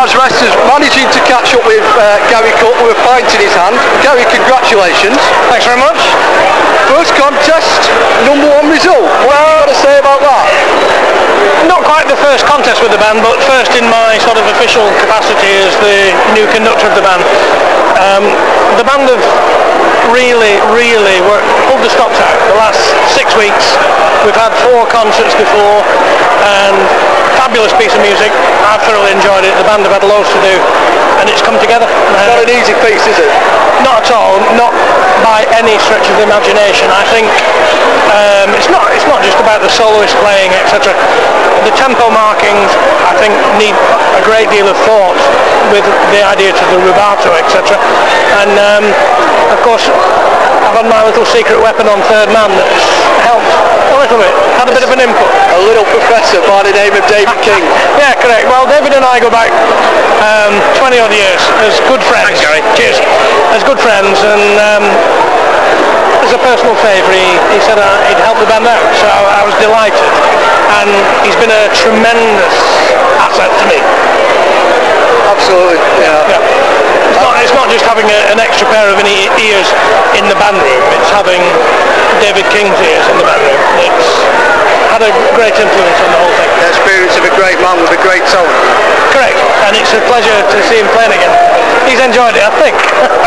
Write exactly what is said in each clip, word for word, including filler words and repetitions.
Mars Wrestlers managing to catch up with uh, Gary Cook with a pint in his hand. Gary, congratulations. Thanks very much. First contest, number one result. What have you got to say about that? Not quite the first contest with the band, but first in my sort of official capacity as the new conductor of the band. Um, the band have really, really worked, pulled the stops out the last six weeks. We've had four concerts before, and fabulous piece of music. I've thoroughly enjoyed it. The band have had loads to do, and it's come together. It's not an easy piece, is it? Not at all. Not by any stretch of the imagination. I think um, it's not. It's not just about the soloist playing, et cetera. The tempo markings, I think, need a great deal of thought with the idea to the rubato, et cetera. And um, of course, I've had my little secret weapon on third man that's helped a little bit. Had a bit of an input. A little professor by the name of David King. Yeah, correct. Well, David and I go back um, twenty odd years as good friends. Thanks, Gary. Cheers. As good friends, and um, as a personal favour, he, he said uh, he'd help the band out, so I was delighted. And he's been a tremendous asset to me. Absolutely, yeah. yeah. It's, not, it's not just having a, an extra pair of any ears in the band room, it's having David King's ears in the band room. It's had a great influence on the whole thing. The experience of a great man with a great tone. Correct, and it's a pleasure to see him playing again. He's enjoyed it, I think.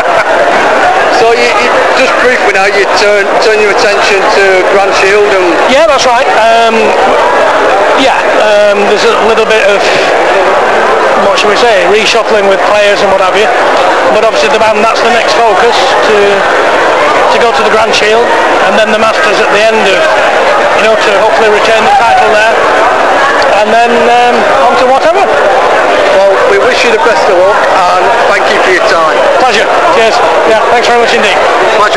So you, you just briefly now, you turn turn your attention to Grand Shield and... Yeah, that's right. Um, yeah, um, there's a little bit of, what should we say, reshuffling with players and what have you. But obviously the band, that's the next focus, to to go to the Grand Shield, and then the Masters at the end of, you know, to hopefully retain the title there, and then um, on to whatever. Well, we wish you the best of luck, and thank you for your time. Pleasure. Cheers. Yeah, thanks very much indeed. Pleasure.